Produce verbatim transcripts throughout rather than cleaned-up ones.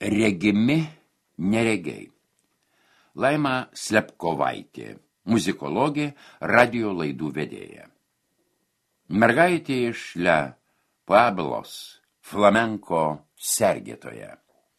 Regimi neregiai. Laima Slepkovaitė, muzikologė, radio laidų vedėja. Mergaitė iš Le Pueblos, flamenko sergėtoja.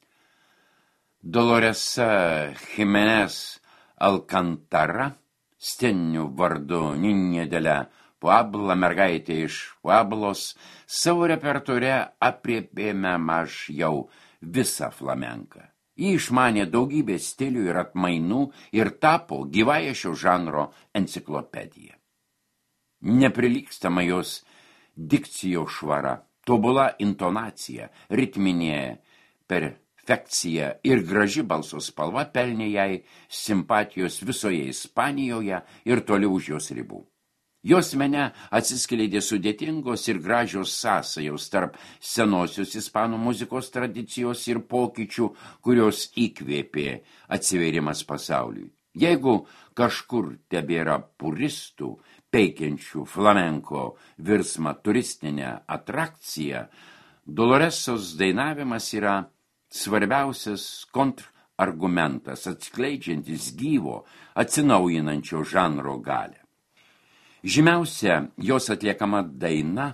Doloresa Jimenez Alcantara, sceniniu vardu Niña de la Puebla, mergaitė iš Pueblos, savo repertuare apriepėme maž jau visą flamenką. Ji išmanė daugybę stilių ir atmainų ir tapo gyvąja šio žanro enciklopedija. Neprilygstama jos dikcijos švara, tobula intonacija, ritminė perfekcija ir graži balso spalva pelnė jai simpatijos visoje Ispanijoje ir toli už jos ribų. Jos mene atsiskleidė sudėtingos ir gražios sąsajos tarp senosios ispanų muzikos tradicijos ir pokyčių, kurios įkvėpė atsivėrimas pasauliui. Jeigu kažkur tebėra puristų, peikiančių flamenko virsmą turistinę atrakciją, Doloresos dainavimas yra svarbiausias kontrargumentas, atskleidžiantis gyvo, atsinaujinančio žanro galią. Žymiausia jos atliekama daina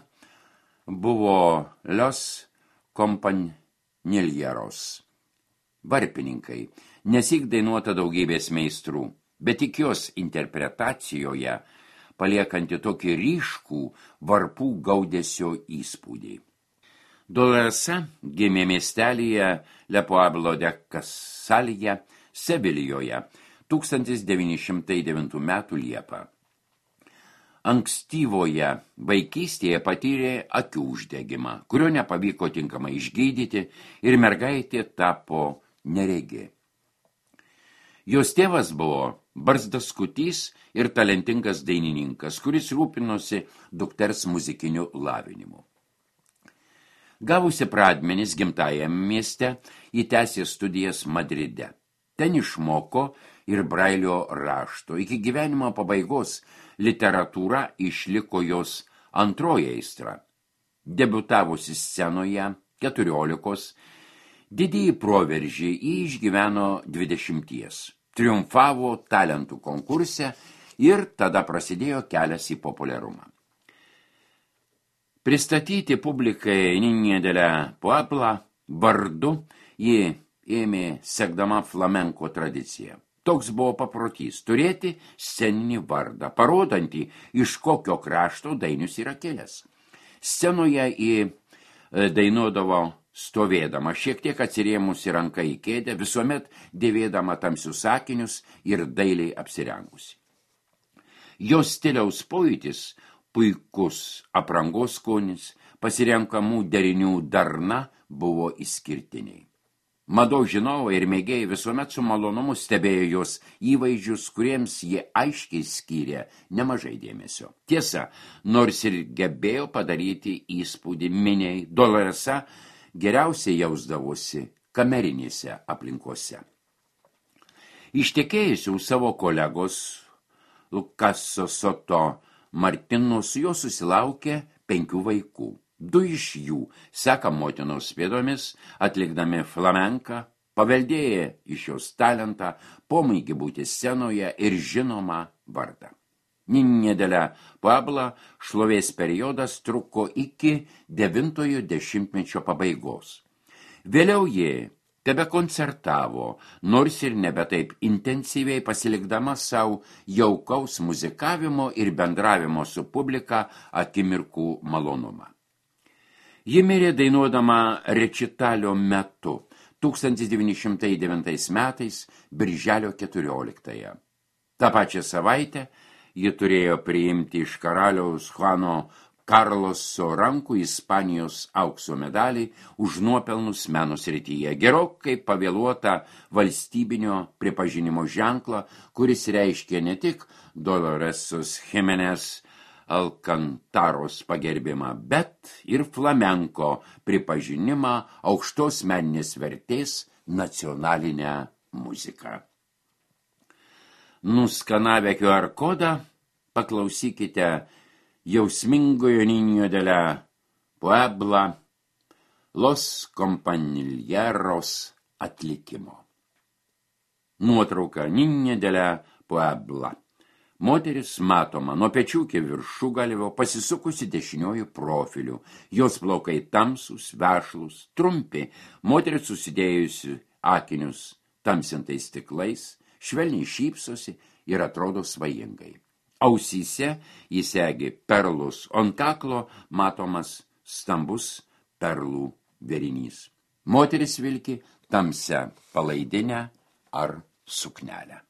buvo Los Compañeros, varpininkai, nesyk dainuota daugybės meistrų, bet tik jos interpretacijoje paliekanti tokį ryškų varpų gaudesio įspūdį. Doloresa gimė miestelyje Le Pueblo de Casalja, Sevilijoje, tūkstantis devyni šimtai devintų metų Liepą. Ankstyvoje vaikystėje patyrė akių uždegimą, kurio nepavyko tinkamai išgydyti ir mergaitė tapo neregė. Jos tėvas buvo barzdaskutys ir talentingas dainininkas, kuris rūpinosi dukters muzikiniu lavinimu. Gavusi pradmenis gimtajame mieste, ji tęsė studijas Madride. Ten išmoko ir brailio rašto. Iki gyvenimo pabaigos literatūra išliko jos antroji aistra. Debiutavusi scenoje keturiolikos, didįjį proveržį ji išgyveno dvidešimties. Triumfavo talentų konkurse ir tada prasidėjo kelias į populiarumą. Pristatyti publikai Niña de la Puebla vardu ji ėmė sekdama flamenko tradiciją. Toks buvo paprotys turėti sceninį vardą, parodantį, iš kokio krašto dainius yra kilęs. Scenoje į dainuodavo stovėdama, šiek tiek atsirėmusi ranką į kėdę, visuomet dėvėdama tamsius akinius ir dailiai apsirengusi. Jos stiliaus pojūtis, puikus aprangos skonis, pasirenkamų derinių darna buvo išskirtiniai. Mados žinovai ir mėgėjai visuomet su malonumu stebėjo jos įvaizdžius, kuriems jie aiškiai skyrė nemažai dėmesio. Tiesa, nors ir gebėjo padaryti įspūdį miniai, Doloresa geriausiai jausdavosi kamerinėse aplinkose. Ištekėjusi už savo kolegos Lukaso Soto Martino su juo susilaukė penkių vaikų. Du iš jų seka motinos pėdomis, atlikdami flamenką, paveldėję iš jos talentą, pomėgį būti scenoje ir žinomą vardą. Niña de la Puebla šlovės periodas truko iki devintojo dešimtmečio pabaigos. Vėliau ji tebekoncertavo, nors ir nebe taip intensyviai, pasilikdama savo jaukaus muzikavimo ir bendravimo su publika akimirkų malonumą. Ji mirė dainuodama rečitalio metu tūkstantis devyni šimtai devintais metais, birželio keturioliktąją. Ta pačią savaitę ji turėjo priimti iš karaliaus Juano Karloso rankų Ispanijos aukso medalį už nuopelnus meno srityje, gerokai pavėluota valstybinio pripažinimo ženklą, kuris reiškia ne tik Doloresos Jimenez Alcantaros pagerbimą, bet ir flamenko pripažinimą aukštos meninės vertės nacionalinę muziką. Nuskanavę Q R kodą, paklausykite jausmingojo Niño de la Puebla Los Compañeros atlikimo. Nuotrauka Niña de la Puebla. Moteris matoma nuo pečių iki viršugalvio pasisukusi dešiniuoju profiliu. Jos plaukai tamsūs, vešlūs, trumpi. Moteris susidėjusi akinius tamsintais stiklais, švelniai šypsosi ir atrodo svajingai. Ausyse įsegi perlus, ant kaklo matomas stambus perlų vėrinys. Moteris vilki tamsią palaidinę ar suknelę.